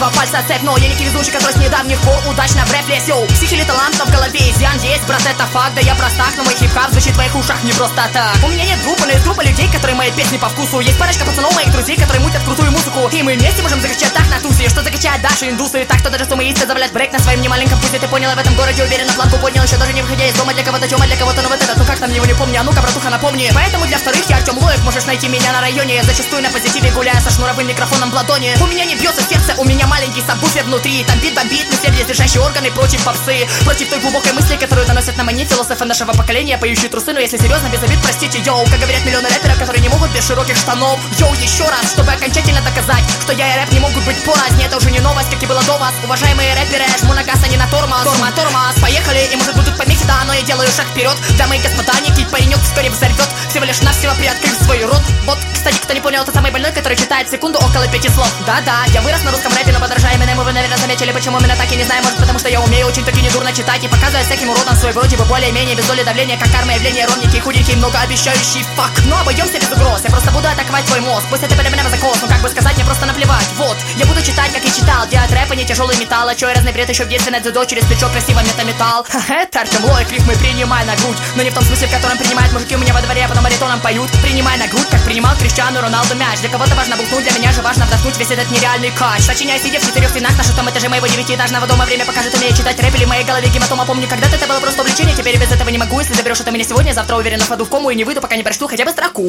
два пальца цепь, но я не везучий, который с недавних пор удачно в рэп лез. Йоу, психи или талант, но в голове изъян есть, брат, это факт. Да я простак, но мой хип-хап звучит в твоих ушах не просто так. У меня нет группы, но есть группа людей, которые мои песни по вкусу. Есть парочка пацанов, моих друзей, которые мутят крутую музыку. И мы вместе можем закачать так на тусе, что закачать Даша индусы. Так что даже сумеистся завалять брейк на своем немаленьком пузе. Ты понял, в этом городе уверенно планку поднял, еще даже не выходя из дома. Для кого-то тема, для кого-то, но вот этот, ну как там его не помню. А ну-ка, братуха, напомни. Поэтому для вторых я Артем Лоек, можешь найти меня на районе. Я зачастую на позитиве гуляю со шнуровым микрофоном в ладони. У меня не бьется сердце, у меня маленький сабвуфер внутри. Там бит бомбит, мы все держащие органы против попсы. Против той глубокой мысли, которую доносят на мне философы нашего поколения, поющие трусы. Но если серьезно, без обид, простите, йоу. Как говорят миллионы рэперов, которые не могут без широких штанов. Йоу, еще раз, чтобы окончательно доказать, что я и рэп не могут быть порознь. Это уже не новость, как и было до вас. Уважаемые рэперы, жму на газ, а не на тормоз. Тормоз, поехали, и может будут помехи, да, но я делаю шаг вперед. Дамы и господа, некий паренек вскоре взорвет, всего лишь навсего приоткрыв свой рот. Вот, кстати, кто не понял, это самый больной, который читает в секунду около 5 слов. Да-да, я вырос на русском рэпе, но подражая Эминему, вы, наверное, заметили, почему именно так, я не знаю, может потому что я умею очень таки недурно читать и показывать всяким уродам свой вроде бы более-менее без доли давления, как карма явление, ровненький, худенький, многообещающий фак. Но обойдемся без угроз, я просто буду атаковать твой мозг. Пусть это прям закос, но как бы сказать, мне просто наплевать. Вот, я буду читать, как и читал, делать рэп, а не тяжелый металл. А чё я разный бред еще в детстве на дзюдо, через плечо красиво метаметалл. Это Артем Лоек, рифмы принимай на грудь, но не в том смысле, в котором принимают мужики у меня во дворе, а потом баритоном поют. Принимай на грудь, как принимал Криштиану Роналду мяч. Для кого-то важно бухнуть, для меня же важно вдохнуть весь этот нереальный кач. Сочиняя, сидя в 4 стенах на 6-м этаже моего 9-этажного дома, время покажет, умею читать рэп или в моей голове гематома. Помню, когда-то это было просто увлечение, теперь без этого не могу. Если заберешь это меня сегодня, завтра уверенно впаду в кому и не выйду, пока не прочту хотя бы строку.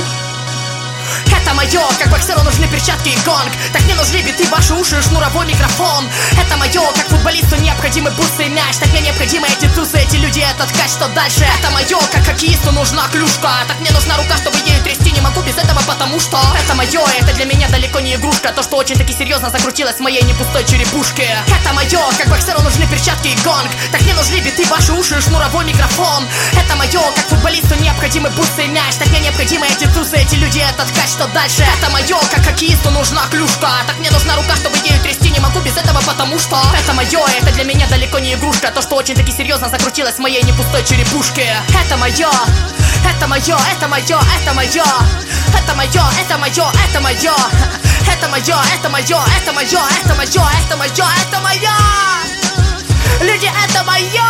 Это мое, как боксеру нужны перчатки и гонг. Так мне нужны биты, ваши уши и шнуровой микрофон. Это мое, как футболисту необходимы бутсы и мяч. Так мне необходимы эти тусы, эти люди, этот ткач, что дальше? Это мое, как хоккеисту нужна клюшка. Так мне нужна рука, чтобы ею трясти, не могу без этого, потому что это мое, это для меня далеко не игрушка. То, что очень таки серьезно закрутилось в моей непустой черепушке. Это мое, как боксеру нужны перчатки и гонг. Так мне нужны биты, ваши уши и шнуровой микрофон. Это мое, как футболисту необходимы бутсы и мяч. Так мне необходимы эти тусы, эти люди, этот ткач, что дальше? Это мое, как хоккеисту нужна клюшка. Так мне нужна рука, чтобы ею трясти, не могу без этого, потому что это мое, это для меня далеко не игрушка. То, что очень таки серьезно закрутилось в моей непустой черепушке. Это мое, это мое, это мое, это мое. Это мое, это мое, это мое. Это мое, это мое, это мое, это мое, это мое, это мое. Люди, это мое.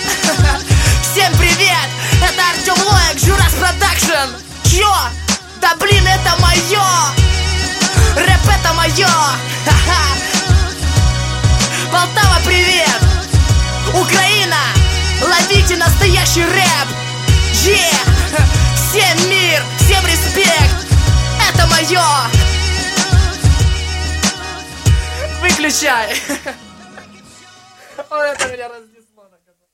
Всем привет, это Артем Лоек, Журас Продакшн. Чё? Да блин, это мое! Рэп это мое! Ха-ха! Полтава, привет! Украина! Ловите настоящий рэп! Всем мир! Всем респект! Это мое! Выключай! Ой, это меня раздел.